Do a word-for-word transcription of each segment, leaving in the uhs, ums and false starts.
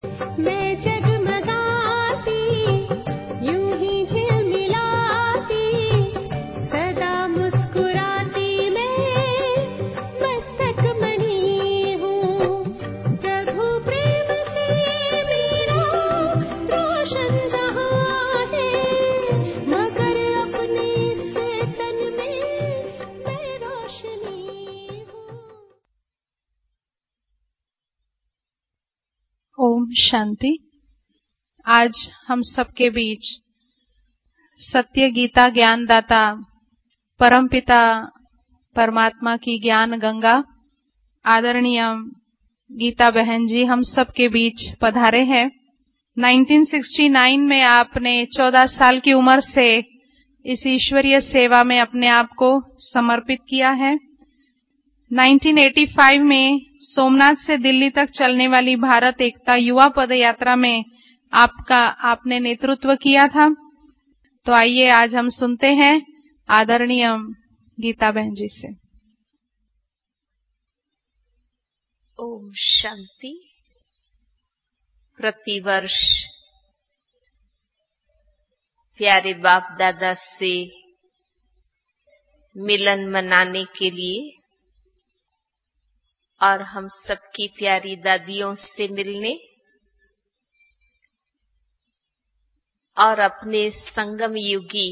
मैं जगमगाती यूं ही झिलमिलाती सदा मुस्कुराती मैं मस्तक मणि हूँ प्रभु प्रेम से मेरा रोशन जहाँ है मगर अपने से तन में मैं रोशनी हूँ। ओम शांति। आज हम सबके बीच सत्य गीता ज्ञानदाता परमपिता परमात्मा की ज्ञान गंगा आदरणीय गीता बहन जी हम सबके बीच पधारे हैं। उन्नीस सौ उनहत्तर में आपने चौदह साल की उम्र से इस ईश्वरीय सेवा में अपने आप को समर्पित किया है। उन्नीस सौ पचासी में सोमनाथ से दिल्ली तक चलने वाली भारत एकता युवा पद यात्रा में आपका आपने नेतृत्व किया था। तो आइए आज हम सुनते हैं आदरणीय गीता बहन जी से। ओम शांति। प्रतिवर्ष प्यारे बाप दादा से मिलन मनाने के लिए और हम सबकी प्यारी दादियों से मिलने और अपने संगम युगी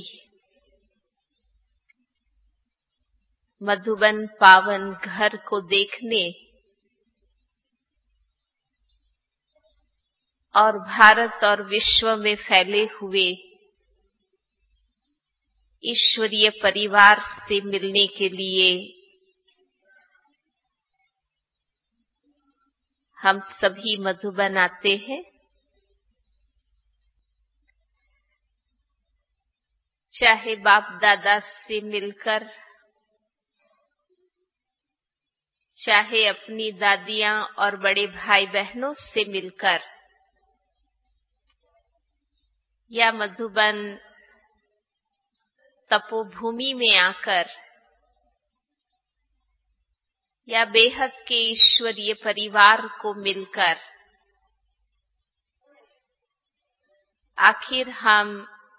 मधुबन पावन घर को देखने और भारत और विश्व में फैले हुए ईश्वरीय परिवार से मिलने के लिए हम सभी मधुबन आते हैं। चाहे बाप दादा से मिलकर, चाहे अपनी दादियां और बड़े भाई बहनों से मिलकर, या मधुबन तपोभूमि में आकर, या बेहद के ईश्वरीय परिवार को मिलकर, आखिर हम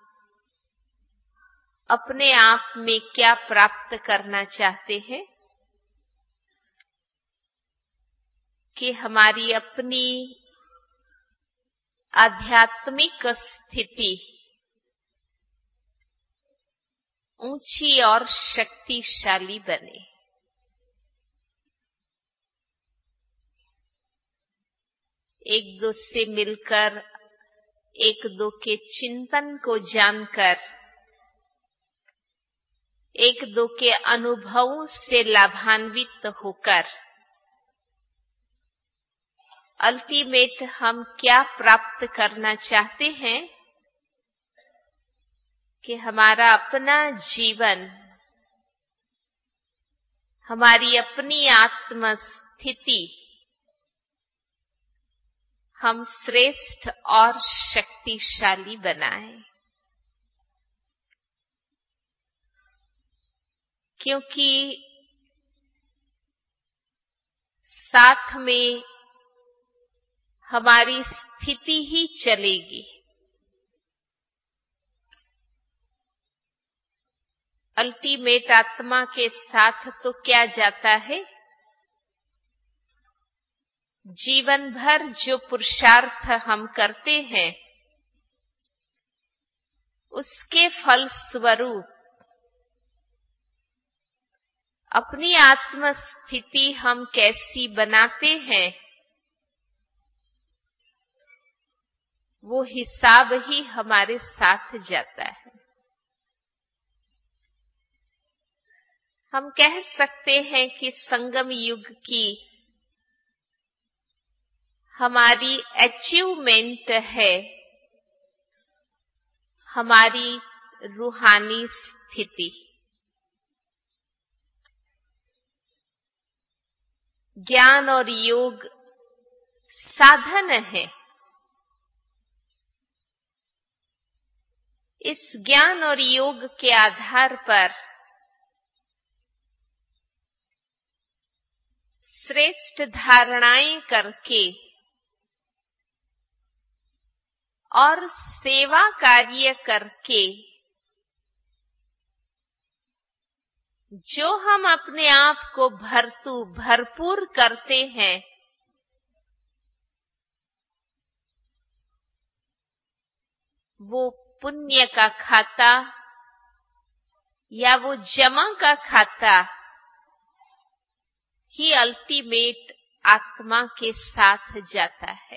अपने आप में क्या प्राप्त करना चाहते हैं कि हमारी अपनी आध्यात्मिक स्थिति ऊंची और शक्तिशाली बने। एक दो से मिलकर, एक दो के चिंतन को जानकर, एक दो के अनुभवों से लाभान्वित होकर अल्टीमेट हम क्या प्राप्त करना चाहते हैं कि हमारा अपना जीवन, हमारी अपनी आत्म स्थिति हम श्रेष्ठ और शक्तिशाली बनाएं। क्योंकि साथ में हमारी स्थिति ही चलेगी। अल्टीमेट आत्मा के साथ तो क्या जाता है? जीवन भर जो पुरुषार्थ हम करते हैं उसके फल स्वरूप अपनी आत्म स्थिति हम कैसी बनाते हैं वो हिसाब ही हमारे साथ जाता है। हम कह सकते हैं कि संगम युग की हमारी अचीवमेंट है हमारी रूहानी स्थिति। ज्ञान और योग साधन है। इस ज्ञान और योग के आधार पर श्रेष्ठ धारणाएं करके और सेवा कार्य करके जो हम अपने आप को भरतू भरपूर करते हैं, वो पुण्य का खाता या वो जमा का खाता ही अल्टीमेट आत्मा के साथ जाता है।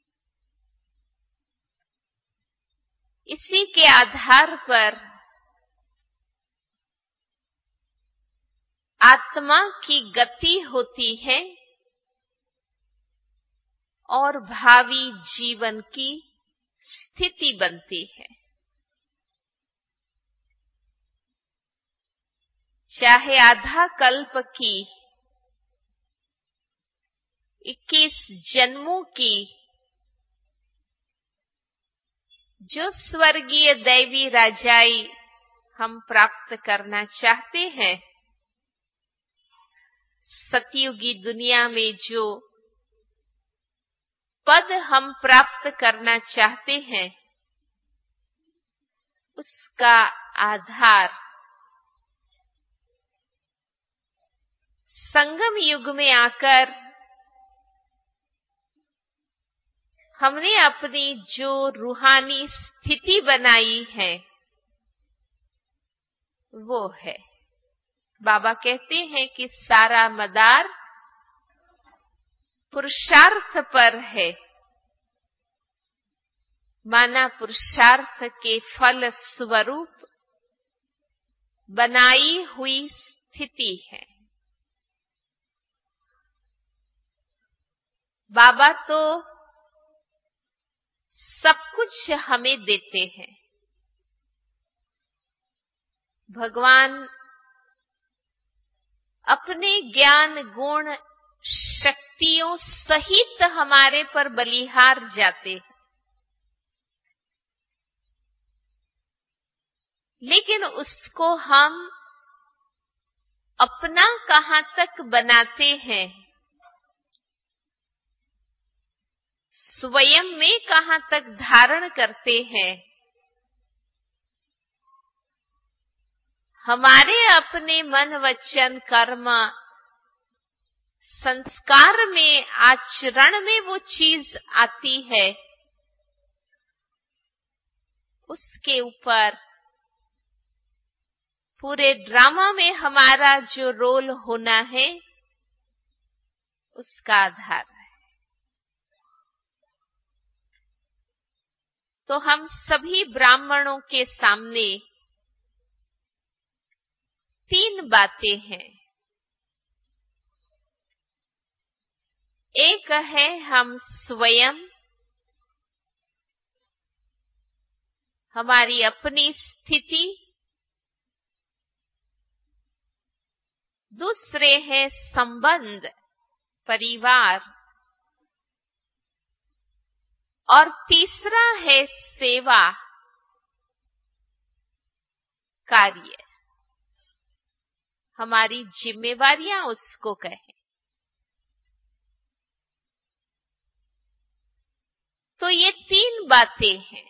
इसी के आधार पर आत्मा की गति होती है और भावी जीवन की स्थिति बनती है। चाहे आधा कल्प की, इक्कीस जन्मों की जो स्वर्गीय दैवी राजाई हम प्राप्त करना चाहते हैं, सतयुगी दुनिया में जो पद हम प्राप्त करना चाहते हैं, उसका आधार संगम युग में आकर हमने अपनी जो रूहानी स्थिति बनाई है वो है। बाबा कहते हैं कि सारा मदार पुरुषार्थ पर है, माना पुरुषार्थ के फल स्वरूप बनाई हुई स्थिति है। बाबा तो सब कुछ हमें देते हैं। भगवान अपने ज्ञान गुण शक्तियों सहित हमारे पर बलिहार जाते हैं, लेकिन उसको हम अपना कहां तक बनाते हैं, स्वयं में कहां तक धारण करते हैं, हमारे अपने मन वचन कर्म संस्कार में आचरण में वो चीज आती है, उसके ऊपर पूरे ड्रामा में हमारा जो रोल होना है उसका आधार है। तो हम सभी ब्राह्मणों के सामने तीन बातें हैं। एक है हम स्वयं, हमारी अपनी स्थिति, दूसरे है संबंध परिवार, और तीसरा है सेवा कार्य, हमारी जिम्मेवारियां उसको कहें। तो ये तीन बातें हैं,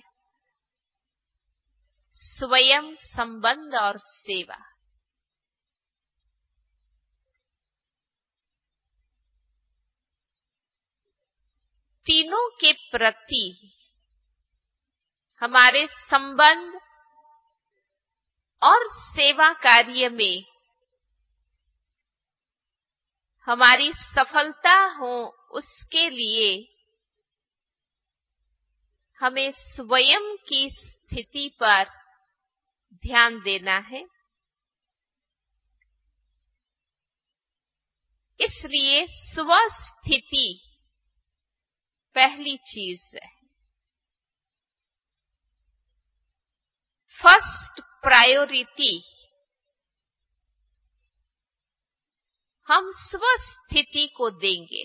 स्वयं, संबंध और सेवा। तीनों के प्रति हमारे संबंध और सेवा कार्य में हमारी सफलता हो, उसके लिए हमें स्वयं की स्थिति पर ध्यान देना है। इसलिए स्वस्थिति पहली चीज है, फर्स्ट प्रायोरिटी। हम स्वस्थिति को देंगे,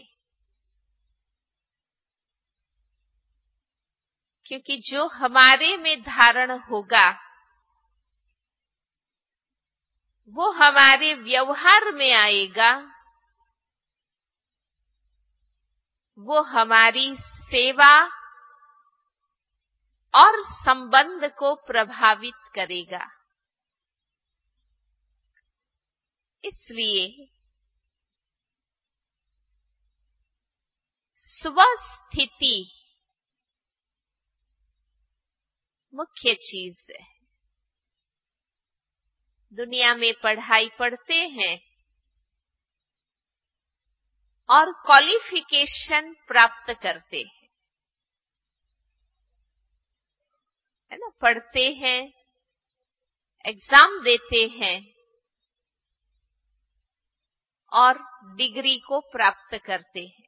क्योंकि जो हमारे में धारण होगा वो हमारे व्यवहार में आएगा, वो हमारी सेवा और संबंध को प्रभावित करेगा। इसलिए स्वस्थिति मुख्य चीज है। दुनिया में पढ़ाई पढ़ते हैं और क्वालिफिकेशन प्राप्त करते हैं, है ना। पढ़ते हैं, एग्जाम देते हैं और डिग्री को प्राप्त करते हैं।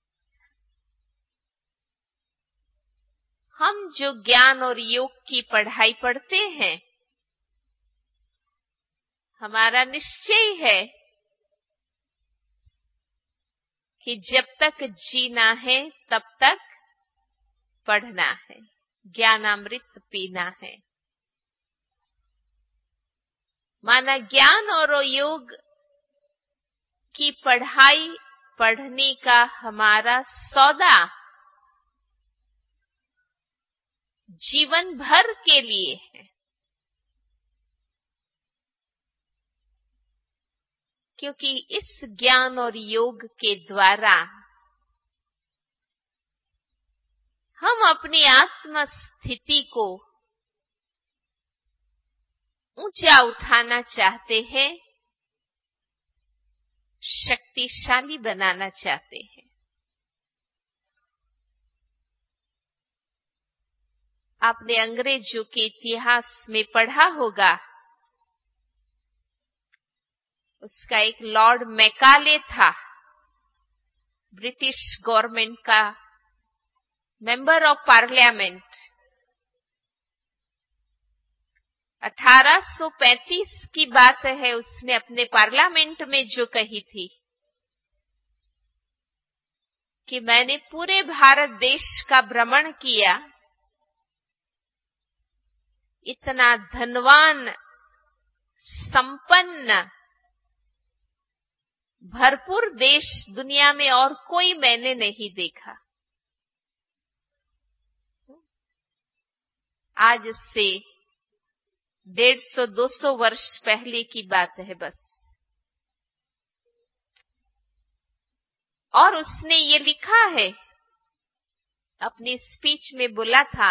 हम जो ज्ञान और योग की पढ़ाई पढ़ते हैं, हमारा निश्चय है कि जब तक जीना है तब तक पढ़ना है, ज्ञानामृत पीना है। माना ज्ञान और योग की पढ़ाई पढ़ने का हमारा सौदा जीवन भर के लिए है, क्योंकि इस ज्ञान और योग के द्वारा हम अपनी आत्म स्थिति को ऊंचा उठाना चाहते हैं, शक्तिशाली बनाना चाहते हैं। आपने अंग्रेजों के इतिहास में पढ़ा होगा, उसका एक लॉर्ड मैकाले था, ब्रिटिश गवर्नमेंट का मेंबर ऑफ पार्लियामेंट। अठारह सौ पैंतीस की बात है, उसने अपने पार्लियामेंट में जो कही थी कि मैंने पूरे भारत देश का भ्रमण किया, इतना धनवान, संपन्न, भरपूर देश दुनिया में और कोई मैंने नहीं देखा। आज से डेढ़ सौ दो सौ वर्ष पहले की बात है बस। और उसने ये लिखा है, अपनी स्पीच में बोला था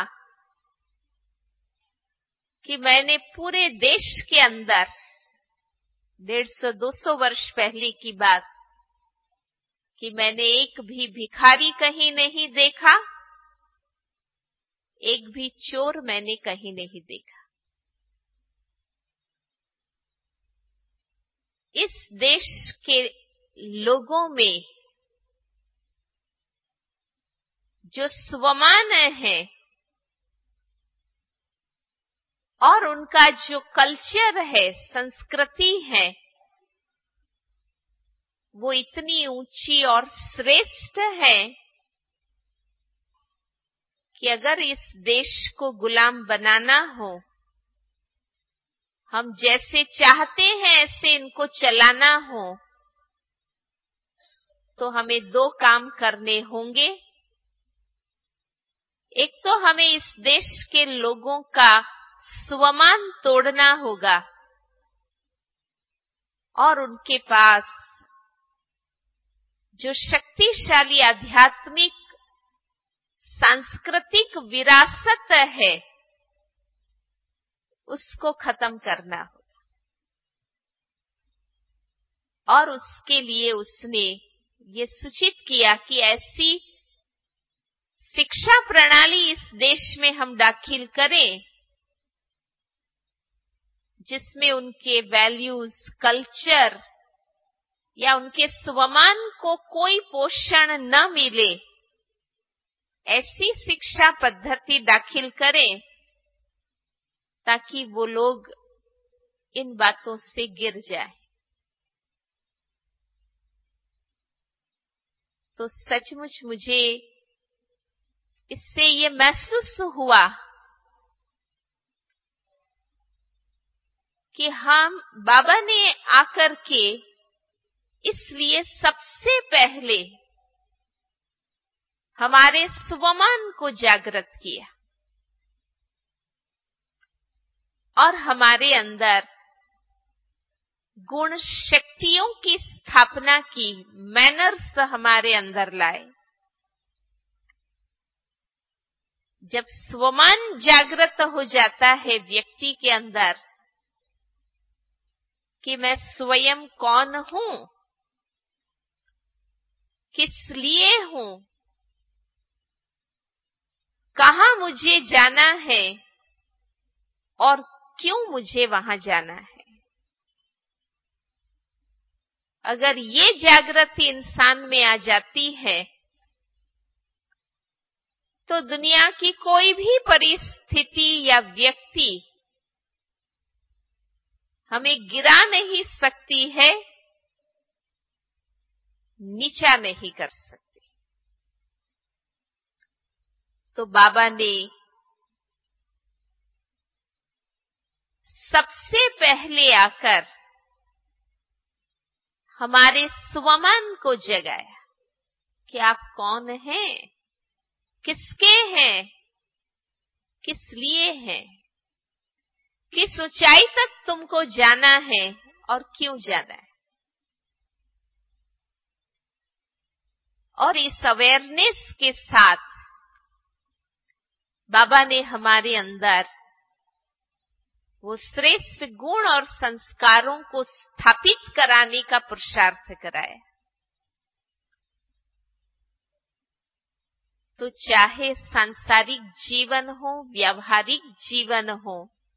कि मैंने पूरे देश के अंदर, डेढ़ सौ दो सौ वर्ष पहले की बात, कि मैंने एक भी भिखारी कहीं नहीं देखा, एक भी चोर मैंने कहीं नहीं देखा। इस देश के लोगों में जो स्वमान है और उनका जो कल्चर है, संस्कृति है, वो इतनी ऊंची और श्रेष्ठ है कि अगर इस देश को गुलाम बनाना हो, हम जैसे चाहते हैं ऐसे इनको चलाना हो, तो हमें दो काम करने होंगे। एक तो हमें इस देश के लोगों का स्वमान तोड़ना होगा और उनके पास जो शक्तिशाली आध्यात्मिक सांस्कृतिक विरासत है उसको खत्म करना होगा। और उसके लिए उसने ये सूचित किया कि ऐसी शिक्षा प्रणाली इस देश में हम दाखिल करें जिसमें उनके वैल्यूज, कल्चर या उनके स्वमान को कोई पोषण न मिले, ऐसी शिक्षा पद्धति दाखिल करें ताकि वो लोग इन बातों से गिर जाए। तो सचमुच मुझे इससे ये महसूस हुआ कि हम बाबा ने आकर के इसलिए सबसे पहले हमारे स्वमान को जागृत किया। और हमारे अंदर गुण शक्तियों की स्थापना की, मैनर्स हमारे अंदर लाए। जब स्वमान जागृत हो जाता है व्यक्ति के अंदर कि मैं स्वयं कौन हूं, किस लिए हूं, कहां मुझे जाना है और क्यों मुझे वहां जाना है। अगर ये जागृति इंसान में आ जाती है तो दुनिया की कोई भी परिस्थिति या व्यक्ति हमें गिरा नहीं सकती है, नीचा नहीं कर सकती। तो बाबा ने सबसे पहले आकर हमारे स्वमान को जगाया कि आप कौन हैं, किसके हैं, किस लिए हैं, किस ऊंचाई तक तुमको जाना है और क्यों जाना है। और इस अवेयरनेस के साथ बाबा ने हमारे अंदर वो श्रेष्ठ गुण और संस्कारों को स्थापित कराने का पुरुषार्थ कराया। तो चाहे सांसारिक जीवन हो, व्यावहारिक जीवन हो,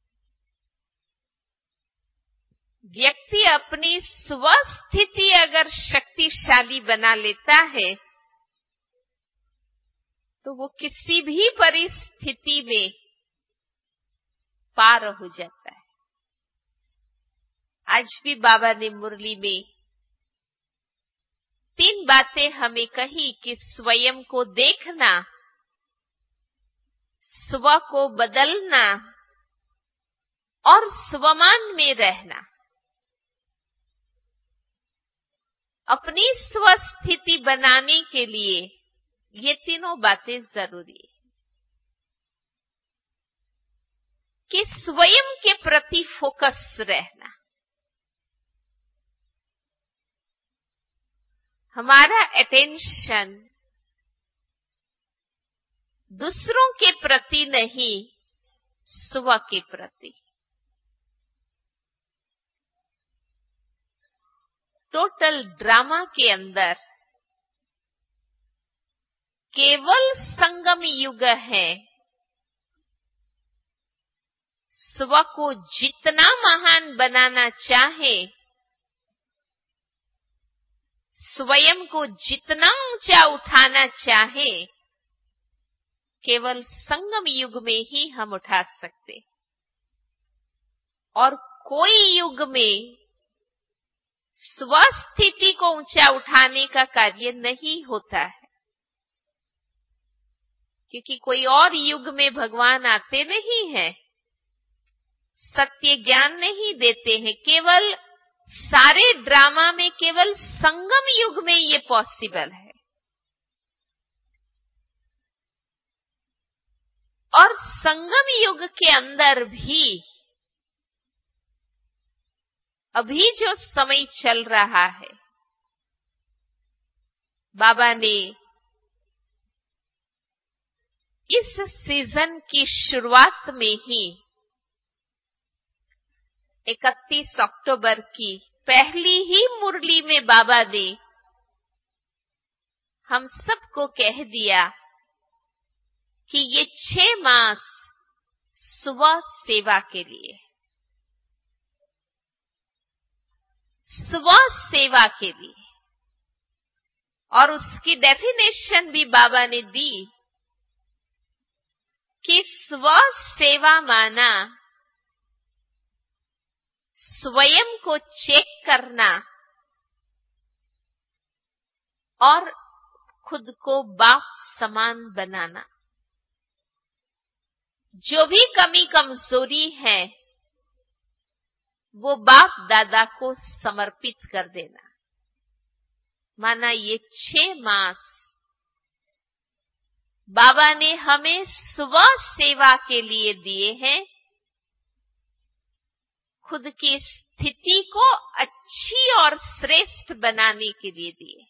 व्यक्ति अपनी स्वस्थिति अगर शक्तिशाली बना लेता है तो वो किसी भी परिस्थिति में पार हो जाता है। आज भी बाबा ने मुरली में तीन बातें हमें कही कि स्वयं को देखना, स्व को बदलना और स्वमान में रहना। अपनी स्वस्थिति बनाने के लिए ये तीनों बातें जरूरी है कि स्वयं के प्रति फोकस रहना। हमारा अटेंशन दूसरों के प्रति नहीं, स्व के प्रति। टोटल ड्रामा के अंदर केवल संगम युग है। स्व को जितना महान बनाना चाहे, स्वयं को जितना ऊंचा उठाना चाहे, केवल संगम युग में ही हम उठा सकते। और कोई युग में स्वस्थिति को ऊंचा उठाने का कार्य नहीं होता है, क्योंकि कोई और युग में भगवान आते नहीं हैं, सत्य ज्ञान नहीं देते हैं। केवल सारे ड्रामा में केवल संगम युग में ये पॉसिबल है। और संगम युग के अंदर भी अभी जो समय चल रहा है, बाबा ने इस सीजन की शुरुआत में ही इकतीस अक्टूबर की पहली ही मुरली में बाबा ने हम सबको कह दिया कि ये छह मास स्व सेवा के लिए, स्व सेवा के लिए। और उसकी डेफिनेशन भी बाबा ने दी कि स्व सेवा माना स्वयं को चेक करना और खुद को बाप समान बनाना। जो भी कमी कमजोरी है वो बाप दादा को समर्पित कर देना। माना ये छह मास बाबा ने हमें स्व सेवा के लिए दिए हैं खुद की स्थिति को अच्छी और श्रेष्ठ बनाने के लिए दिए।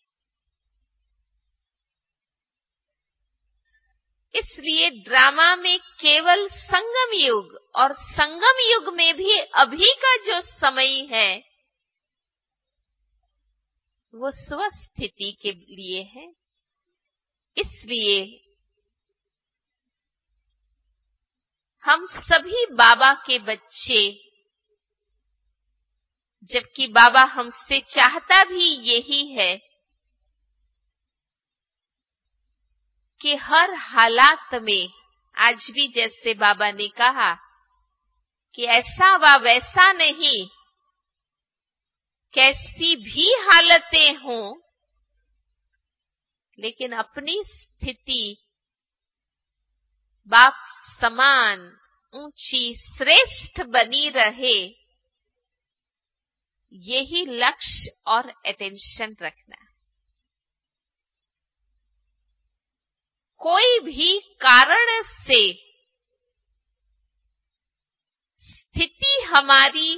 इसलिए ड्रामा में केवल संगम युग, और संगम युग में भी अभी का जो समय है वो स्वस्थिति के लिए है। इसलिए हम सभी बाबा के बच्चे, जबकि बाबा हमसे चाहता भी यही है कि हर हालात में, आज भी जैसे बाबा ने कहा कि ऐसा व वैसा नहीं, कैसी भी हालतें हों, लेकिन अपनी स्थिति बाप समान ऊंची श्रेष्ठ बनी रहे, यही लक्ष्य और अटेंशन रखना। कोई भी कारण से स्थिति हमारी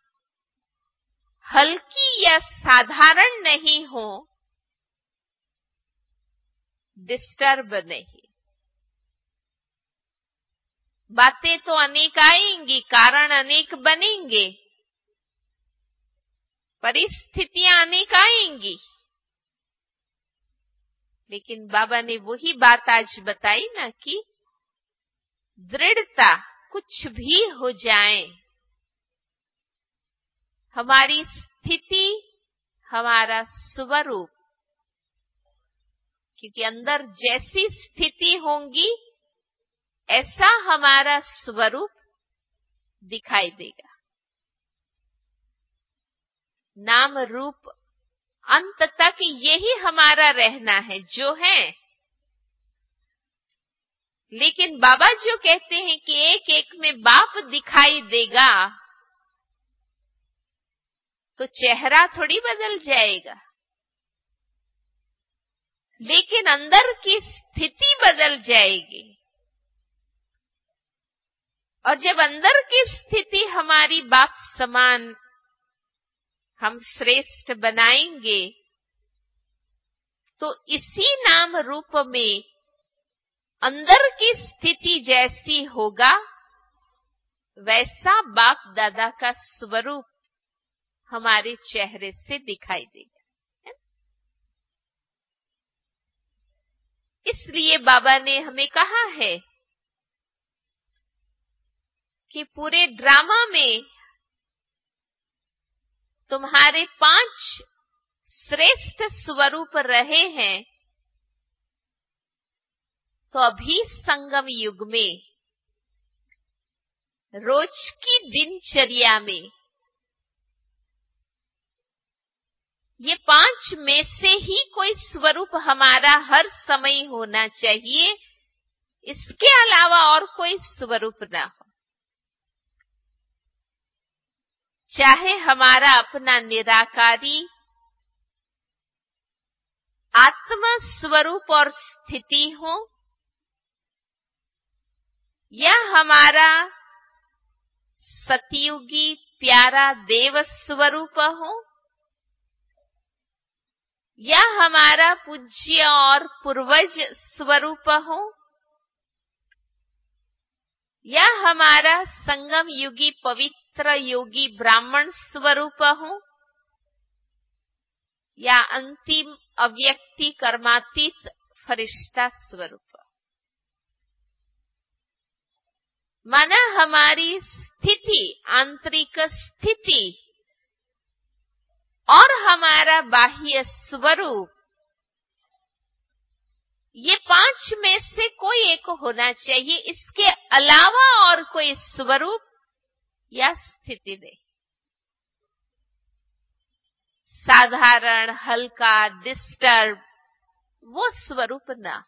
हल्की या साधारण नहीं हो, डिस्टर्ब नहीं। बातें तो अनेक आएंगी, कारण अनेक बनेंगे, परिस्थितियां अनेक आएंगी, लेकिन बाबा ने वही बात आज बताई ना कि दृढ़ता, कुछ भी हो जाए, हमारी स्थिति हमारा स्वरूप, क्योंकि अंदर जैसी स्थिति होंगी ऐसा हमारा स्वरूप दिखाई देगा। नाम रूप अंत तक यही हमारा रहना है जो है। लेकिन बाबा जो कहते हैं कि एक एक में बाप दिखाई देगा, तो चेहरा थोड़ी बदल जाएगा, लेकिन अंदर की स्थिति बदल जाएगी। और जब अंदर की स्थिति हमारी बाप समान हम श्रेष्ठ बनाएंगे, तो इसी नाम रूप में अंदर की स्थिति जैसी होगा, वैसा बाप दादा का स्वरूप हमारे चेहरे से दिखाई देगा। इसलिए बाबा ने हमें कहा है कि पूरे ड्रामा में तुम्हारे पांच श्रेष्ठ स्वरूप रहे हैं, तो अभी संगम युग में रोज की दिनचर्या में ये पांच में से ही कोई स्वरूप हमारा हर समय होना चाहिए, इसके अलावा और कोई स्वरूप ना हो। चाहे हमारा अपना निराकारी आत्मा स्वरूप और स्थिति हो, या हमारा सतयुगी प्यारा देव स्वरूप हो, या हमारा पूज्य और पूर्वज स्वरूप हो, या हमारा संगम युगी पवित्र योगी ब्राह्मण स्वरूप हो, या अंतिम अव्यक्ति कर्मातीत फरिश्ता स्वरूप। माना हमारी स्थिति, आंतरिक स्थिति और हमारा बाह्य स्वरूप, ये पांच में से कोई एक होना चाहिए, इसके अलावा और कोई स्वरूप या स्थिति नहीं। साधारण, हल्का, डिस्टर्ब, वो स्वरूप ना।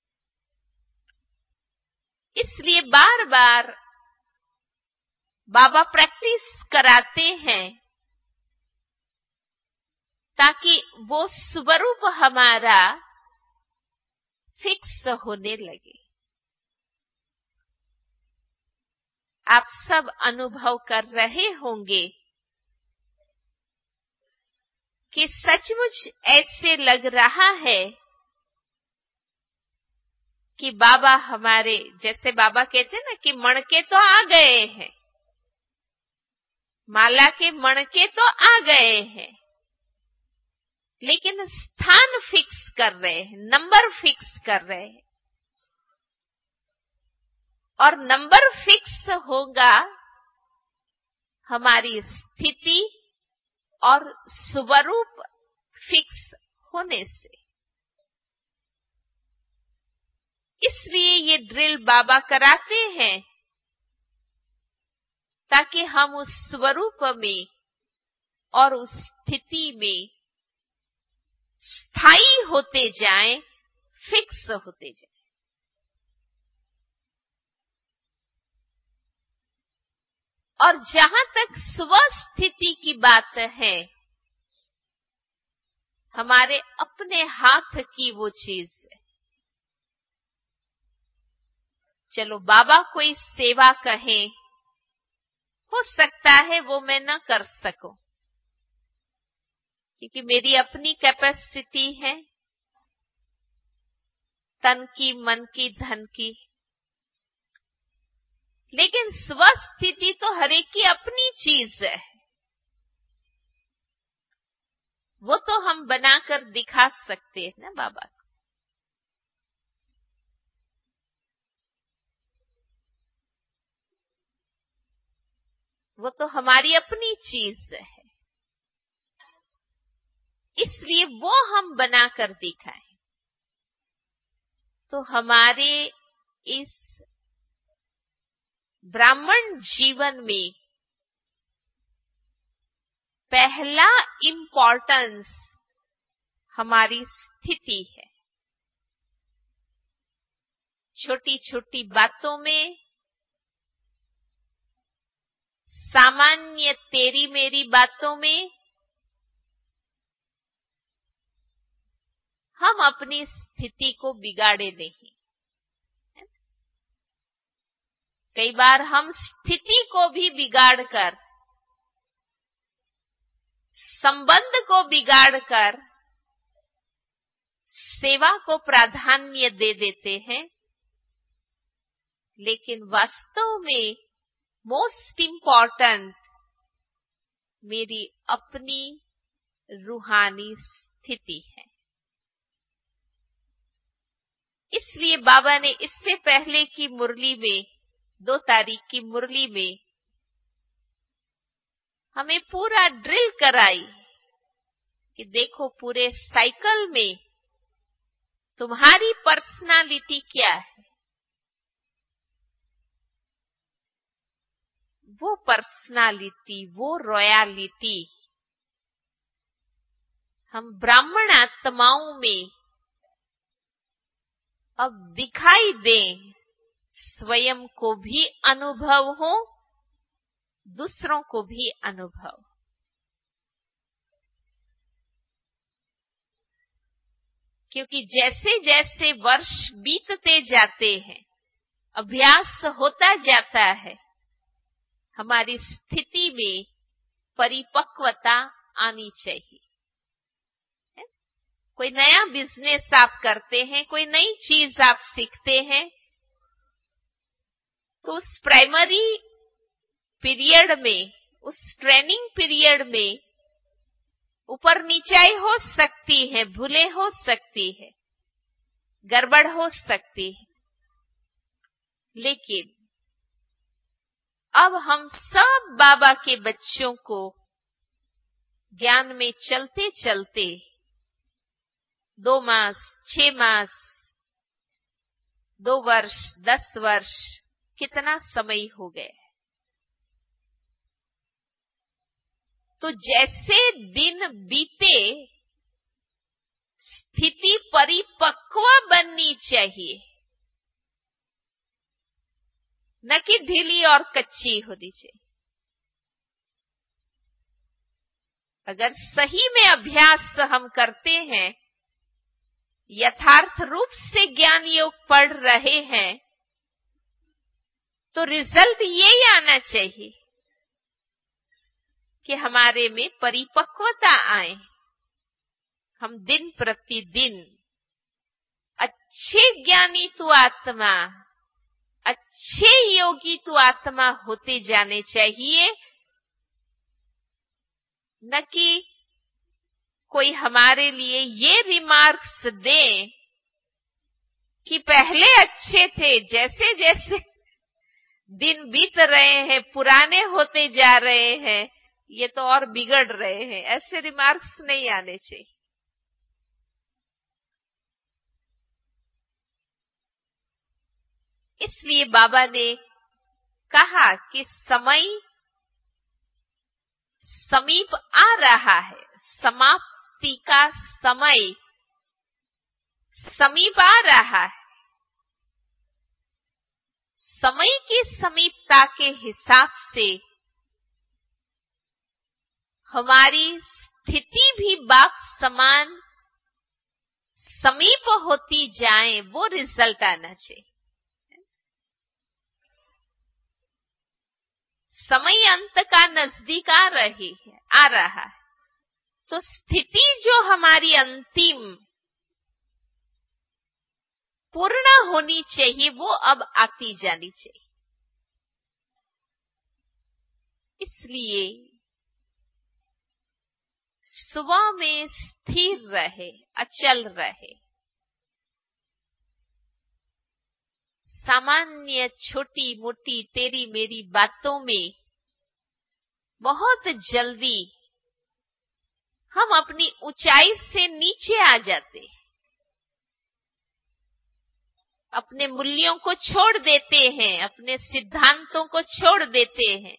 इसलिए बार बार बाबा प्रैक्टिस कराते हैं ताकि वो स्वरूप हमारा फिक्स होने लगे। आप सब अनुभव कर रहे होंगे कि सचमुच ऐसे लग रहा है कि बाबा हमारे, जैसे बाबा कहते हैं ना कि मणके तो आ गए हैं, माला के मणके तो आ गए हैं, लेकिन स्थान फिक्स कर रहे हैं, नंबर फिक्स कर रहे हैं। और नंबर फिक्स होगा हमारी स्थिति और स्वरूप फिक्स होने से। इसलिए ये ड्रिल बाबा कराते हैं ताकि हम उस स्वरूप में और उस स्थिति में स्थायी होते जाएं, फिक्स होते जाएं। और जहां तक स्वस्थिति की बात है, हमारे अपने हाथ की वो चीज है। चलो बाबा कोई सेवा कहे, हो सकता है वो मैं न कर सकूं क्योंकि मेरी अपनी कैपेसिटी है, तन की, मन की, धन की। लेकिन स्वस्थिति तो हर एक की अपनी चीज है, वो तो हम बनाकर दिखा सकते हैं ना बाबा को। वो तो हमारी अपनी चीज है, इसलिए वो हम बनाकर दिखाएं तो हमारे इस ब्राह्मण जीवन में पहला इंपॉर्टेंस हमारी स्थिति है। छोटी छोटी बातों में, सामान्य तेरी मेरी बातों में हम अपनी स्थिति को बिगाड़े नहीं। कई बार हम स्थिति को भी बिगाड़कर, संबंध को बिगाड़कर सेवा को प्राधान्य दे देते हैं, लेकिन वास्तव में मोस्ट इंपॉर्टेंट मेरी अपनी रूहानी स्थिति है। इसलिए बाबा ने इससे पहले की मुरली में, दो तारीख की मुरली में हमें पूरा ड्रिल कराई कि देखो पूरे साइकिल में तुम्हारी पर्सनालिटी क्या है। वो पर्सनालिटी, वो रॉयलिटी हम ब्राह्मण आत्माओं में अब दिखाई दें, स्वयं को भी अनुभव हो, दूसरों को भी अनुभव। क्योंकि जैसे जैसे वर्ष बीतते जाते हैं, अभ्यास होता जाता है, हमारी स्थिति में परिपक्वता आनी चाहिए। कोई नया बिजनेस आप करते हैं, कोई नई चीज आप सीखते हैं, तो उस प्राइमरी पीरियड में, उस ट्रेनिंग पीरियड में ऊपर नीचाई हो सकती है, भूलें हो सकती है, गड़बड़ हो सकती है, लेकिन अब हम सब बाबा के बच्चों को ज्ञान में चलते चलते दो मास, छह मास, दो वर्ष, दस वर्ष, कितना समय हो गया। तो जैसे दिन बीते, स्थिति परिपक्व बननी चाहिए, न कि ढीली और कच्ची होनी चाहिए। अगर सही में अभ्यास हम करते हैं, यथार्थ रूप से ज्ञान योग पढ़ रहे हैं, तो रिजल्ट यही आना चाहिए कि हमारे में परिपक्वता आए, हम दिन प्रतिदिन अच्छे ज्ञानी तु आत्मा, अच्छे योगी तु आत्मा होते जाने चाहिए, न कि कोई हमारे लिए ये रिमार्क्स दे कि पहले अच्छे थे, जैसे जैसे दिन बीत रहे हैं, पुराने होते जा रहे हैं, ये तो और बिगड़ रहे हैं। ऐसे रिमार्क्स नहीं आने चाहिए। इसलिए बाबा ने कहा कि समय समीप आ रहा है, समाप्ति का समय समीप आ रहा है। समय की समीपता के हिसाब से हमारी स्थिति भी बाप समान समीप होती जाए, वो रिजल्ट आना चाहिए। समय अंत का नजदीक आ रही है, आ रहा है, तो स्थिति जो हमारी अंतिम पूर्ण होनी चाहिए, वो अब आती जानी चाहिए। इसलिए स्व में स्थिर रहे, अचल रहे। सामान्य छोटी मोटी तेरी मेरी बातों में बहुत जल्दी हम अपनी ऊंचाई से नीचे आ जाते हैं, अपने मूल्यों को छोड़ देते हैं, अपने सिद्धांतों को छोड़ देते हैं,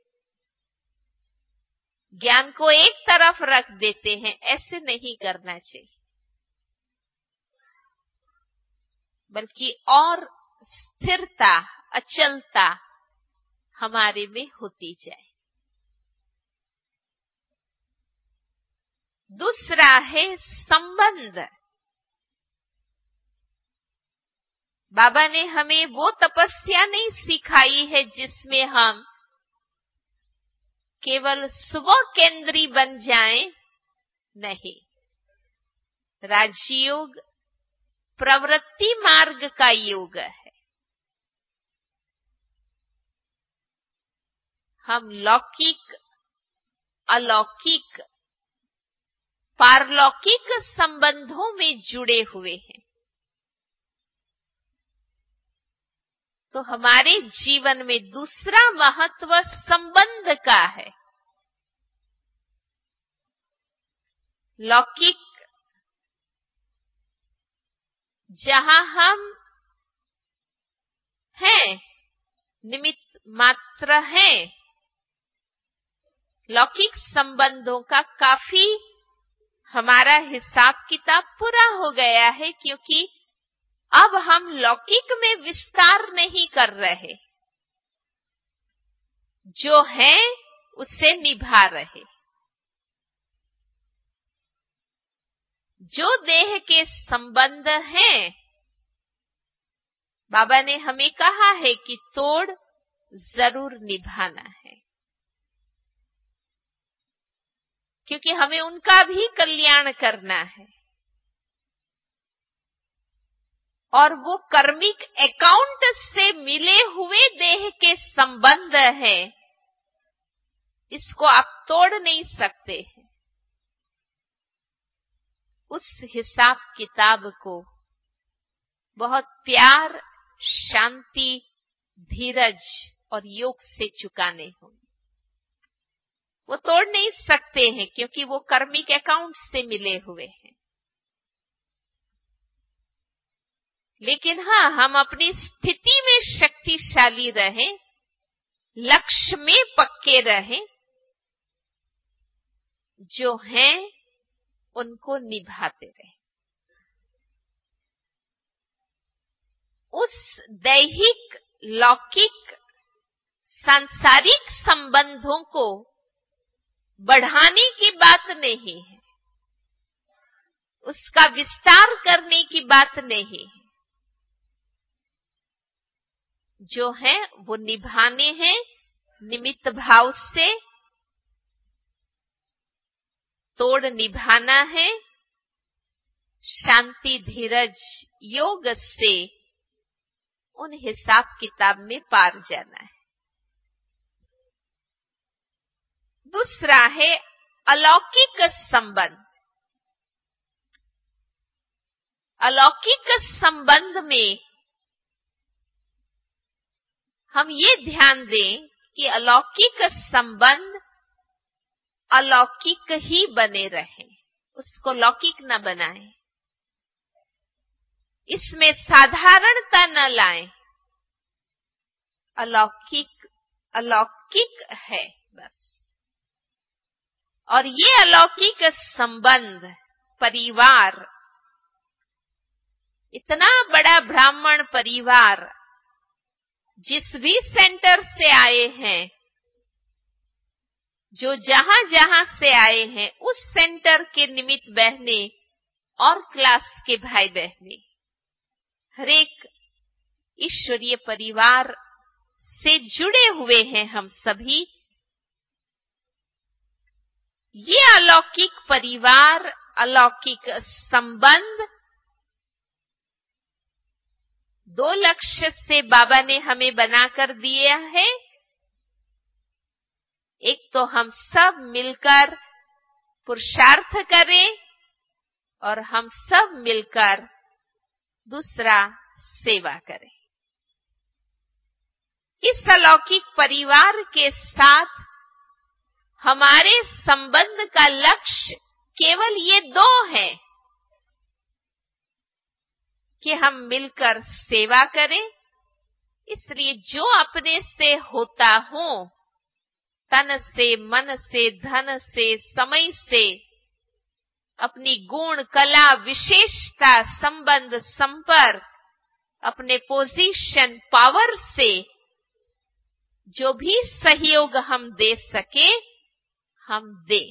ज्ञान को एक तरफ रख देते हैं। ऐसे नहीं करना चाहिए, बल्कि और स्थिरता, अचलता हमारे में होती जाए। दूसरा है संबंध। बाबा ने हमें वो तपस्या नहीं सिखाई है जिसमें हम केवल स्व केंद्री बन जाएं, नहीं। राजयोग प्रवृत्ति मार्ग का योग है। हम लौकिक, अलौकिक, पारलौकिक संबंधों में जुड़े हुए हैं। तो हमारे जीवन में दूसरा महत्व संबंध का है। लौकिक, जहां हम हैं, निमित्त मात्र हैं, लौकिक संबंधों का काफी हमारा हिसाब किताब पूरा हो गया है, क्योंकि अब हम लौकिक में विस्तार नहीं कर रहे, जो है उसे निभा रहे। जो देह के संबंध हैं, बाबा ने हमें कहा है कि तोड़ जरूर निभाना है, क्योंकि हमें उनका भी कल्याण करना है। और वो कर्मिक अकाउंट से मिले हुए देह के संबंध है, इसको आप तोड़ नहीं सकते हैं। उस हिसाब किताब को बहुत प्यार, शांति, धीरज और योग से चुकाने होंगे। वो तोड़ नहीं सकते हैं, क्योंकि वो कर्मिक अकाउंट से मिले हुए हैं। लेकिन हाँ, हम अपनी स्थिति में शक्तिशाली रहें, लक्ष्य में पक्के रहें, जो हैं उनको निभाते रहें। उस दैहिक, लौकिक, सांसारिक संबंधों को बढ़ाने की बात नहीं है, उसका विस्तार करने की बात नहीं है। जो हैं वो निभाने हैं निमित्त भाव से, तोड़ निभाना है शांति धीरज योग से, उन हिसाब किताब में पार जाना है। दूसरा है अलौकिक संबंध। अलौकिक संबंध में हम ये ध्यान दें कि अलौकिक संबंध अलौकिक ही बने रहे, उसको लौकिक न बनाएं, इसमें साधारणता न लाएं। अलौकिक अलौकिक है बस। और ये अलौकिक संबंध परिवार, इतना बड़ा ब्राह्मण परिवार जिस भी सेंटर से आए हैं, जो जहां जहां से आए हैं, उस सेंटर के निमित्त बहने और क्लास के भाई बहने, हर एक ईश्वरीय परिवार से जुड़े हुए हैं हम सभी। ये अलौकिक परिवार, अलौकिक संबंध, दो लक्ष्य से बाबा ने हमें बनाकर दिया है। एक तो हम सब मिलकर पुरुषार्थ करें और हम सब मिलकर दूसरा सेवा करें। इस अलौकिक परिवार के साथ हमारे संबंध का लक्ष्य केवल ये दो है कि हम मिलकर सेवा करें। इसलिए जो अपने से होता हो, तन से, मन से, धन से, समय से, अपनी गुण कला विशेषता संबंध संपर्क, अपने पोजीशन पावर से जो भी सहयोग हम दे सके हम दें।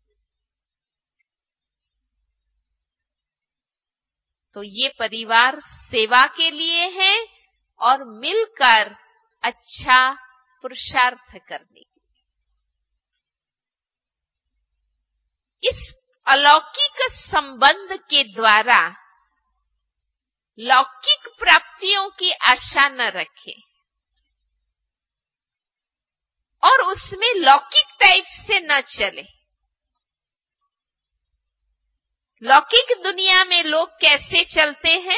तो ये परिवार सेवा के लिए है और मिलकर अच्छा पुरुषार्थ करने के लिए। इस अलौकिक संबंध के द्वारा लौकिक प्राप्तियों की आशा न रखें और उसमें लौकिक टाइप से न चले। लौकिक दुनिया में लोग कैसे चलते हैं?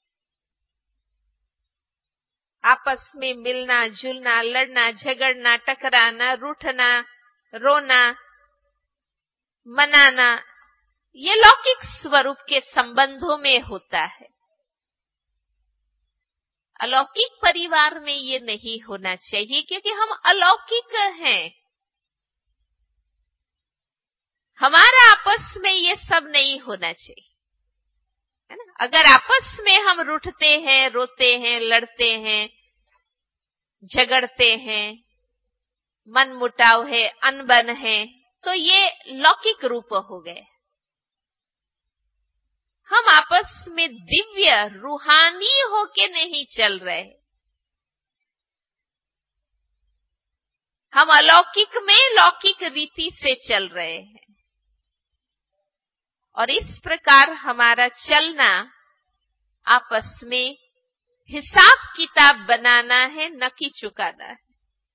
आपस में मिलना जुलना, लड़ना झगड़ना, टकराना, रूठना, रोना, मनाना, ये लौकिक स्वरूप के संबंधों में होता है। अलौकिक परिवार में ये नहीं होना चाहिए, क्योंकि हम अलौकिक हैं। हमारा आपस में ये सब नहीं होना चाहिए, है ना। अगर आपस में हम रूठते हैं, रोते हैं, लड़ते हैं, झगड़ते हैं, मन मुटाव है, अनबन है, तो ये लौकिक रूप हो गए। हम आपस में दिव्य रूहानी होके नहीं चल रहे, हम अलौकिक में लौकिक रीति से चल रहे हैं। और इस प्रकार हमारा चलना आपस में हिसाब किताब बनाना है, न कि चुकाना है।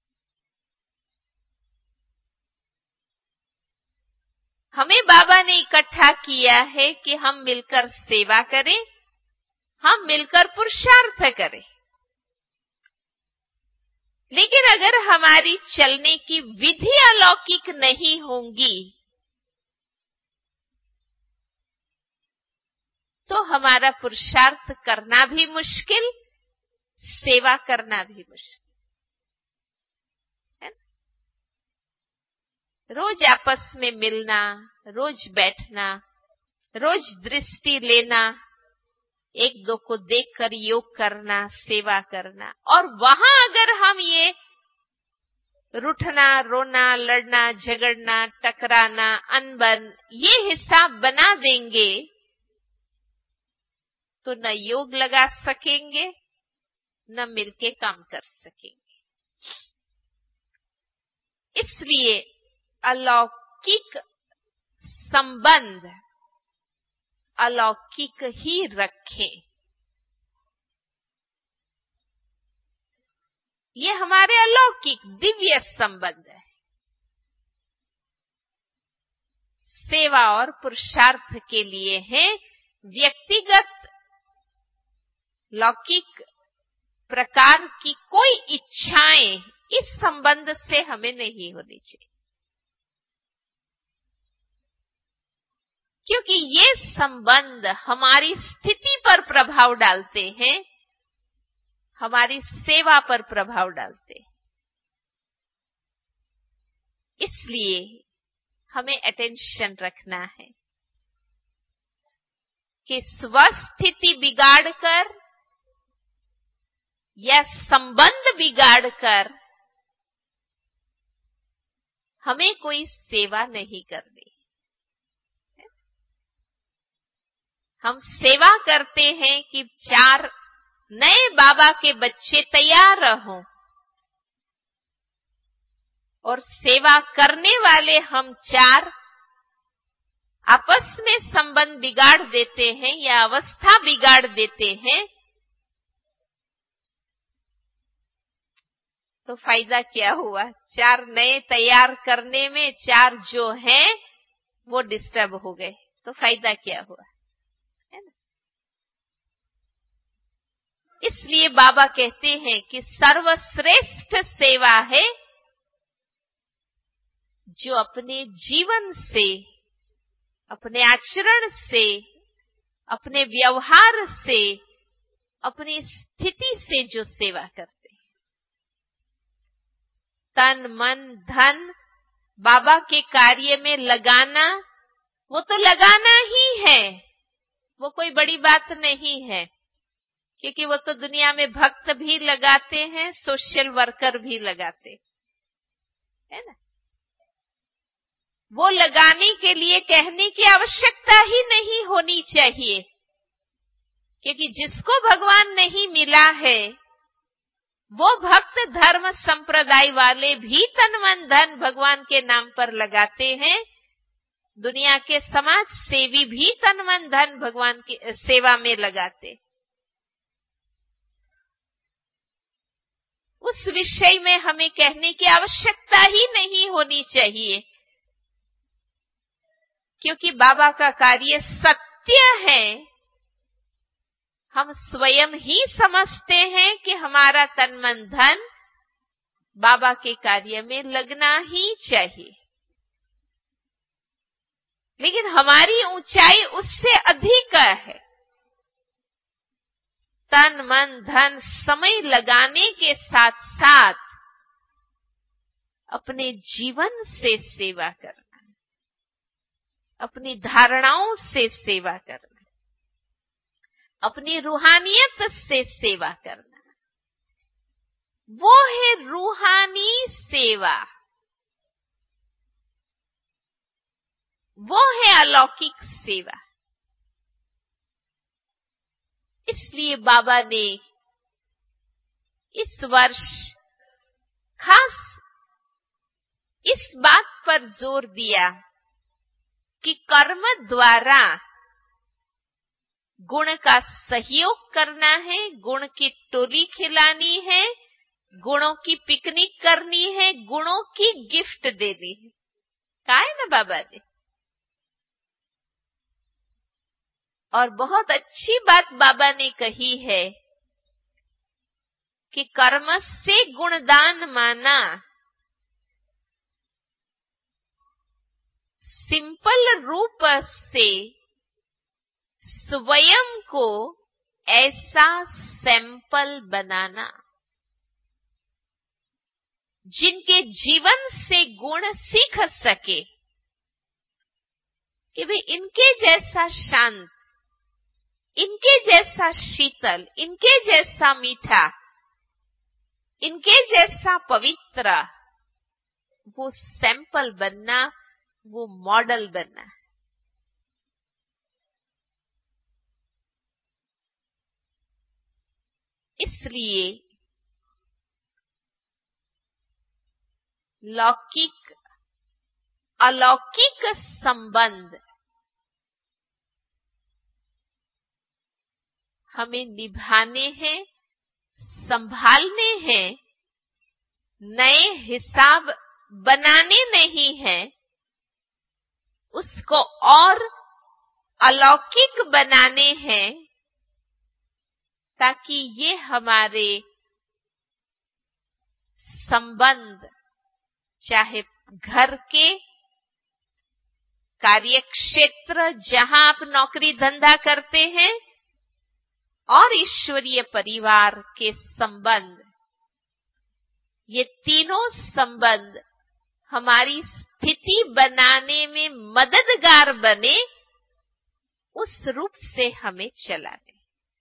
हमें बाबा ने इकट्ठा किया है कि हम मिलकर सेवा करें, हम मिलकर पुरुषार्थ करें। लेकिन अगर हमारी चलने की विधि अलौकिक नहीं होंगी तो हमारा पुरुषार्थ करना भी मुश्किल, सेवा करना भी मुश्किल है। रोज आपस में मिलना, रोज बैठना, रोज दृष्टि लेना, एक दो को देखकर योग करना, सेवा करना, और वहां अगर हम ये रूठना, रोना, लड़ना, झगड़ना, टकराना, अनबन, ये हिसाब बना देंगे तो न योग लगा सकेंगे, न मिलके काम कर सकेंगे। इसलिए अलौकिक संबंध अलौकिक ही रखें। ये हमारे अलौकिक दिव्य संबंध है। सेवा और पुरुषार्थ के लिए है। व्यक्तिगत लौकिक प्रकार की कोई इच्छाएं इस संबंध से हमें नहीं होनी चाहिए, क्योंकि ये संबंध हमारी स्थिति पर प्रभाव डालते हैं, हमारी सेवा पर प्रभाव डालते हैं। इसलिए हमें अटेंशन रखना है कि स्वस्थिति बिगाड़कर या संबंध बिगाड़कर हमें कोई सेवा नहीं करनी। हम सेवा करते हैं कि चार नए बाबा के बच्चे तैयार हों, और सेवा करने वाले हम चार आपस में संबंध बिगाड़ देते हैं या अवस्था बिगाड़ देते हैं, तो फायदा क्या हुआ? चार नए तैयार करने में चार जो हैं वो डिस्टर्ब हो गए, तो फायदा क्या हुआ? है ना? इसलिए बाबा कहते हैं कि सर्वश्रेष्ठ सेवा है जो अपने जीवन से, अपने आचरण से, अपने व्यवहार से, अपनी स्थिति से जो सेवा करते हैं, तन मन धन बाबा के कार्य में लगाना, वो तो लगाना ही है, वो कोई बड़ी बात नहीं है, क्योंकि वो तो दुनिया में भक्त भी लगाते हैं, सोशल वर्कर भी लगाते है ना। वो लगाने के लिए कहने की आवश्यकता ही नहीं होनी चाहिए, क्योंकि जिसको भगवान नहीं मिला है वो भक्त धर्म संप्रदाय वाले भी तन मन धन भगवान के नाम पर लगाते हैं। दुनिया के समाज सेवी भी तन मन धन भगवान की सेवा में लगाते। उस विषय में हमें कहने की आवश्यकता ही नहीं होनी चाहिए, क्योंकि बाबा का कार्य सत्य है। हम स्वयं ही समझते हैं कि हमारा तन मन धन बाबा के कार्य में लगना ही चाहिए, लेकिन हमारी ऊंचाई उससे अधिक है। तन मन धन समय लगाने के साथ साथ अपने जीवन से सेवा करना, अपनी धारणाओं से सेवा करना, अपनी रूहानियत से सेवा करना, वो है रूहानी सेवा, वो है अलौकिक सेवा। इसलिए बाबा ने इस वर्ष खास इस बात पर जोर दिया कि कर्म द्वारा गुण का सहयोग करना है, गुण की टोली खिलानी है, गुणों की पिकनिक करनी है, गुणों की गिफ्ट देनी है। कहा है ना बाबा ने। और बहुत अच्छी बात बाबा ने कही है कि कर्म से गुणदान माना। सिंपल रूप से स्वयं को ऐसा सैंपल बनाना जिनके जीवन से गुण सीख सके कि भाई इनके जैसा शांत, इनके जैसा शीतल, इनके जैसा मीठा, इनके जैसा पवित्र, वो सैंपल बनना, वो मॉडल बनना। इसलिए लौकिक अलौकिक संबंध हमें निभाने हैं, संभालने हैं, नए हिसाब बनाने नहीं हैं, उसको और अलौकिक बनाने हैं, ताकि ये हमारे संबंध, चाहे घर के, कार्यक्षेत्र जहां आप नौकरी धंधा करते हैं, और ईश्वरीय परिवार के संबंध, ये तीनों संबंध हमारी स्थिति बनाने में मददगार बने, उस रूप से हमें चलाने।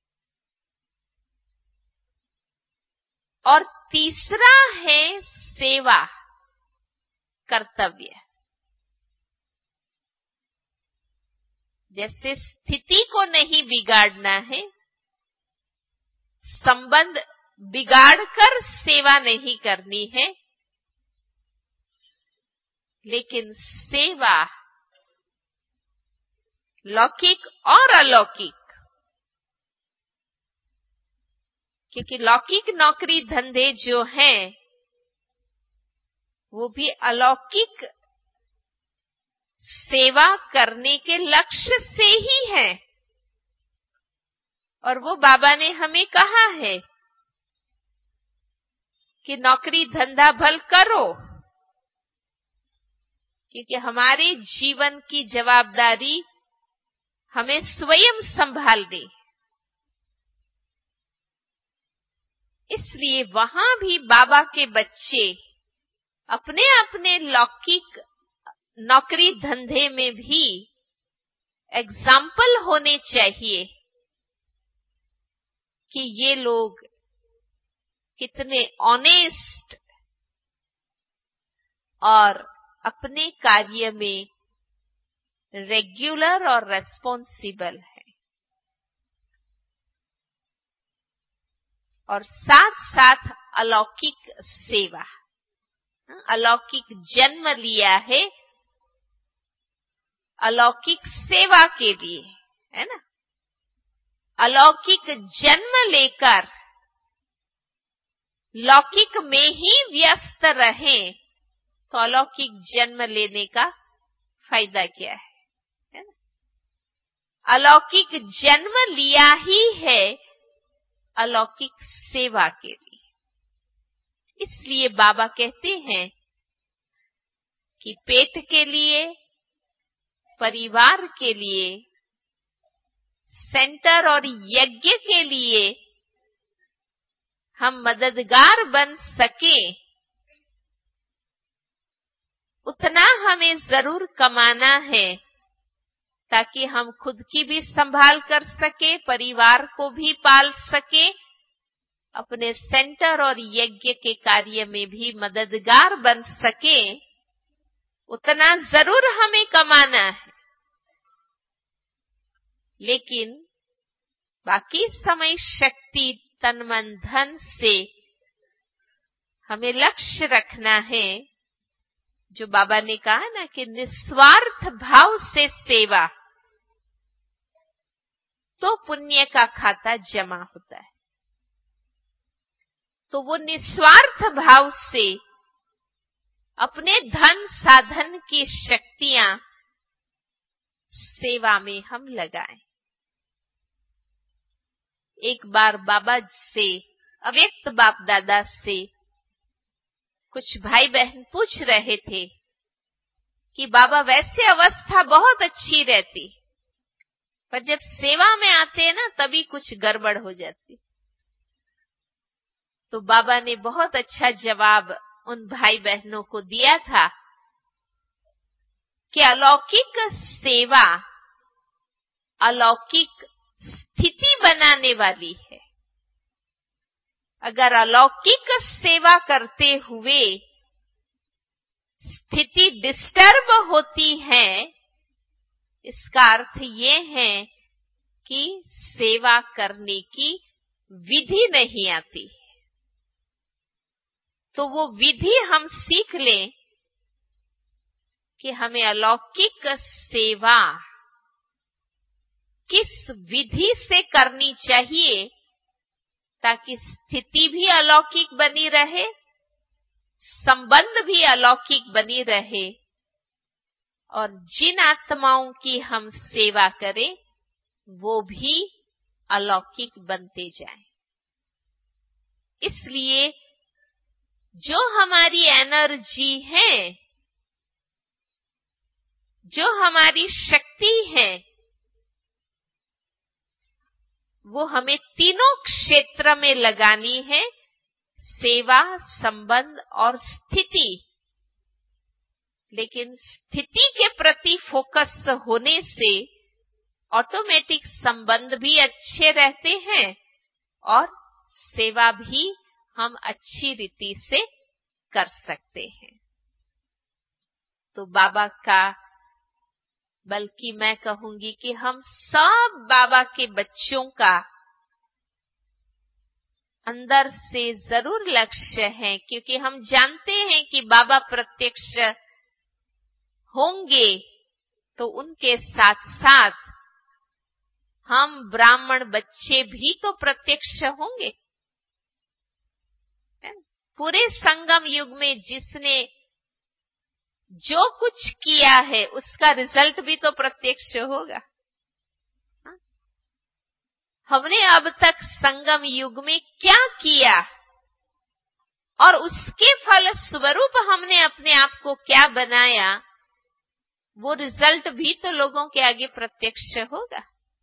और तीसरा है सेवा, कर्तव्य। जैसे स्थिति को नहीं बिगाड़ना है, संबंध बिगाड़कर सेवा नहीं करनी है, लेकिन सेवा लौकिक और अलौकिक, क्योंकि लौकिक नौकरी धंधे जो हैं वो भी अलौकिक सेवा करने के लक्ष्य से ही है। और वो बाबा ने हमें कहा है कि नौकरी धंधा भल करो, क्योंकि हमारे जीवन की जवाबदारी हमें स्वयं संभालनी। इसलिए वहां भी बाबा के बच्चे अपने अपने लौकिक नौकरी धंधे में भी एग्जाम्पल होने चाहिए कि ये लोग कितने ऑनेस्ट और अपने कार्य में रेगुलर और रेस्पॉन्सिबल है, और साथ साथ अलौकिक सेवा, अलौकिक जन्म लिया है अलौकिक सेवा के लिए, है ना। अलौकिक जन्म लेकर लौकिक में ही व्यस्त रहें तो अलौकिक जन्म लेने का फायदा क्या है, है ना। अलौकिक जन्म लिया ही है अलौकिक सेवा के लिए। इसलिए बाबा कहते हैं कि पेट के लिए, परिवार के लिए, सेंटर और यज्ञ के लिए हम मददगार बन सके, उतना हमें जरूर कमाना है, ताकि हम खुद की भी संभाल कर सके, परिवार को भी पाल सके, अपने सेंटर और यज्ञ के कार्य में भी मददगार बन सके, उतना जरूर हमें कमाना है। लेकिन बाकी समय शक्ति, तन मन धन से हमें लक्ष्य रखना है, जो बाबा ने कहा ना कि निस्वार्थ भाव से सेवा, तो पुण्य का खाता जमा होता है। तो वो निस्वार्थ भाव से अपने धन साधन की शक्तियां सेवा में हम लगाएं। एक बार बाबा से, अव्यक्त बाप दादा से कुछ भाई बहन पूछ रहे थे कि बाबा वैसे अवस्था बहुत अच्छी रहती, पर जब सेवा में आते हैं ना तभी कुछ गड़बड़ हो जाती। तो बाबा ने बहुत अच्छा जवाब उन भाई बहनों को दिया था कि अलौकिक सेवा अलौकिक स्थिति बनाने वाली है। अगर अलौकिक सेवा करते हुए स्थिति डिस्टर्ब होती है, इसका अर्थ ये है कि सेवा करने की विधि नहीं आती, तो वो विधि हम सीख लें कि हमें अलौकिक सेवा किस विधि से करनी चाहिए ताकि स्थिति भी अलौकिक बनी रहे, संबंध भी अलौकिक बनी रहे और जिन आत्माओं की हम सेवा करें वो भी अलौकिक बनते जाएं। इसलिए जो हमारी एनर्जी है, जो हमारी शक्ति है, वो हमें तीनों क्षेत्र में लगानी है, सेवा, संबंध और स्थिति। लेकिन स्थिति के प्रति फोकस होने से ऑटोमेटिक संबंध भी अच्छे रहते हैं और सेवा भी हम अच्छी रीति से कर सकते हैं। तो बाबा का, बल्कि मैं कहूंगी कि हम सब बाबा के बच्चों का अंदर से जरूर लक्ष्य है, क्योंकि हम जानते हैं कि बाबा प्रत्यक्ष होंगे तो उनके साथ साथ हम ब्राह्मण बच्चे भी तो प्रत्यक्ष होंगे। पूरे संगम युग में जिसने जो कुछ किया है उसका रिजल्ट भी तो प्रत्यक्ष होगा। हमने अब तक संगम युग में क्या किया और उसके फल स्वरूप हमने अपने आप को क्या बनाया, वो रिजल्ट भी तो लोगों के आगे प्रत्यक्ष होगा।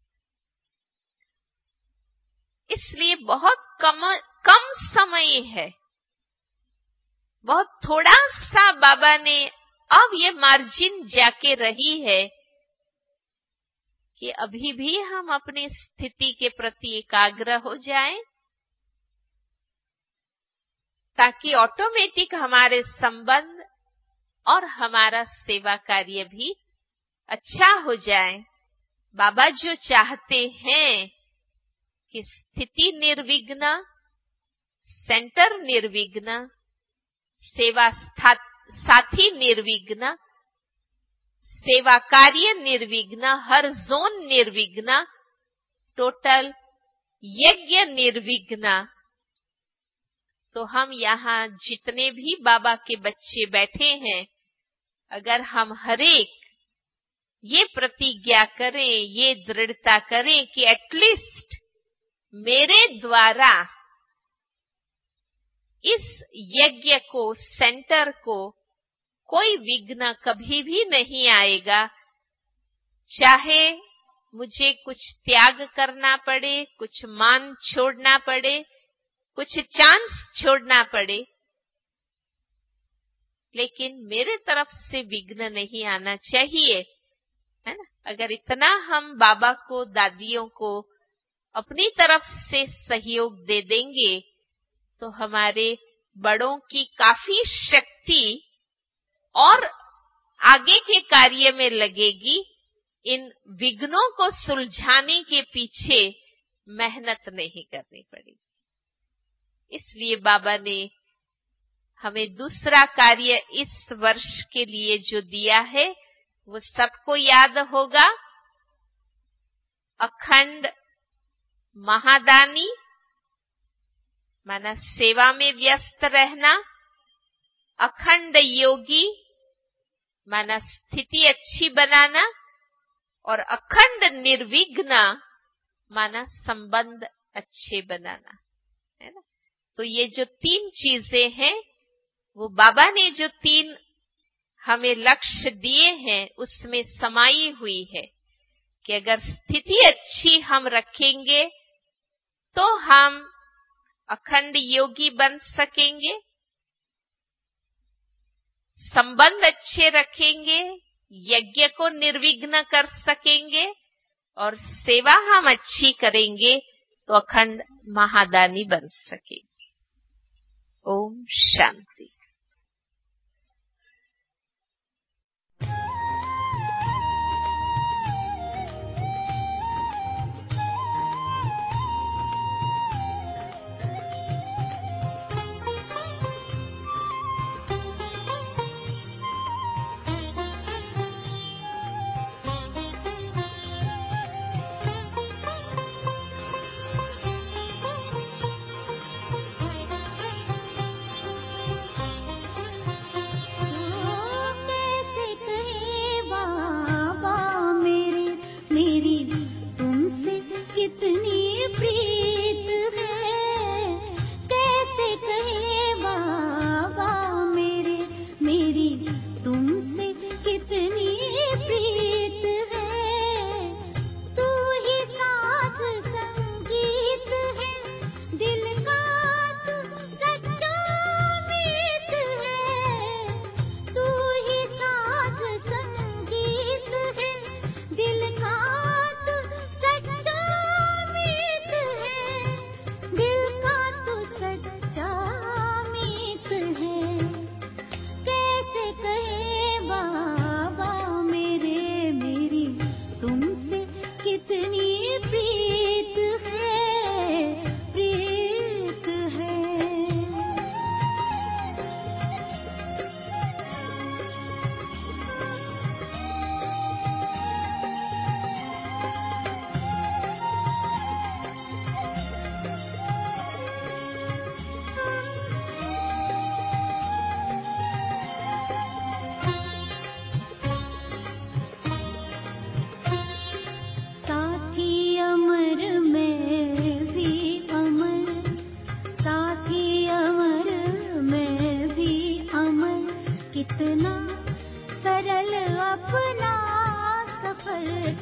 इसलिए बहुत कम कम समय है, बहुत थोड़ा सा बाबा ने अब ये मार्जिन जाके रही है कि अभी भी हम अपनी स्थिति के प्रति एकाग्र हो जाएं, ताकि ऑटोमेटिक हमारे संबंध और हमारा सेवा कार्य भी अच्छा हो जाए। बाबा जो चाहते हैं कि स्थिति निर्विघ्न, सेंटर निर्विघ्न, सेवा साथी निर्विघ्न, सेवा कार्य निर्विघ्न, हर जोन निर्विघ्न, टोटल यज्ञ निर्विघ्न। तो हम यहाँ जितने भी बाबा के बच्चे बैठे हैं, अगर हम हरेक ये प्रतिज्ञा करें, ये दृढ़ता करें कि एटलीस्ट मेरे द्वारा इस यज्ञ को, सेंटर को कोई विघ्न कभी भी नहीं आएगा, चाहे मुझे कुछ त्याग करना पड़े, कुछ मान छोड़ना पड़े, कुछ चांस छोड़ना पड़े, लेकिन मेरे तरफ से विघ्न नहीं आना चाहिए, है ना। अगर इतना हम बाबा को, दादियों को अपनी तरफ से सहयोग दे देंगे तो हमारे बड़ों की काफी शक्ति और आगे के कार्य में लगेगी। इन विघ्नों को सुलझाने के पीछे मेहनत नहीं करनी पड़ेगी। इसलिए बाबा ने हमें दूसरा कार्य इस वर्ष के लिए जो दिया है वो सबको याद होगा, अखंड महादानी, माना सेवा में व्यस्त रहना, अखंड योगी माना स्थिति अच्छी बनाना, और अखंड निर्विघ्न माना संबंध अच्छे बनाना, है ना। तो ये जो तीन चीजें हैं, वो बाबा ने जो तीन हमें लक्ष्य दिए हैं उसमें समाई हुई है कि अगर स्थिति अच्छी हम रखेंगे तो हम अखंड योगी बन सकेंगे, संबंध अच्छे रखेंगे, यज्ञ को निर्विघ्न कर सकेंगे और सेवा हम अच्छी करेंगे तो अखंड महादानी बन सकेंगे। ओम शांति।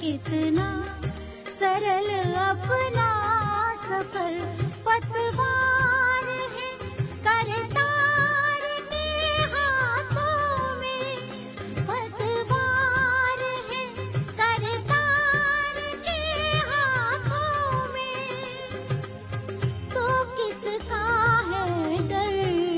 कितना सरल अपना सफर पतवार है करतार के हाथों में, पतवार है करतार के हाथों में। तो किसका है डर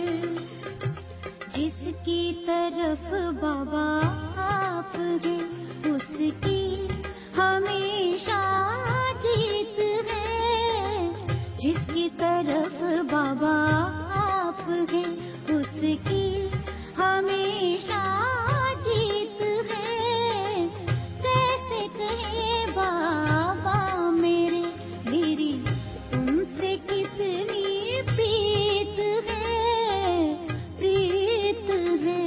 जिसकी तरफ बाबा आप हैं, उसकी हमेशा जीत है। जिसकी तरफ बाबा आप हैं, उसकी हमेशा जीत है। कैसे कहे बाबा मेरे, मेरी तुमसे कितनी प्रीत है, प्रीत है।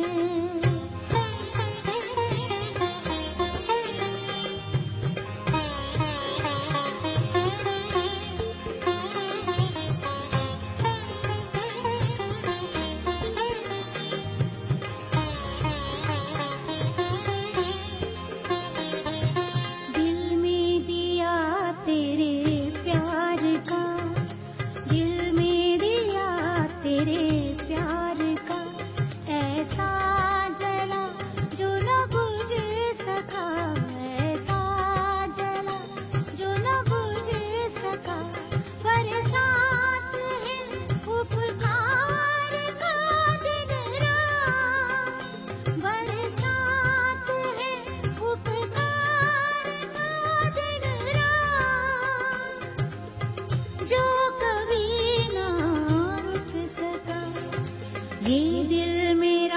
दिल में दिया तेरे प्यार का, दिल में दिया तेरे प्यार का, ऐसा जला जो न बुझ सका, ऐसा जला जो न बुझ सका। बरसात है उपकार का दिन रात, बरसात है उपकार का दिन रात। जो कभी ना रुक सका, ये दिल मेरा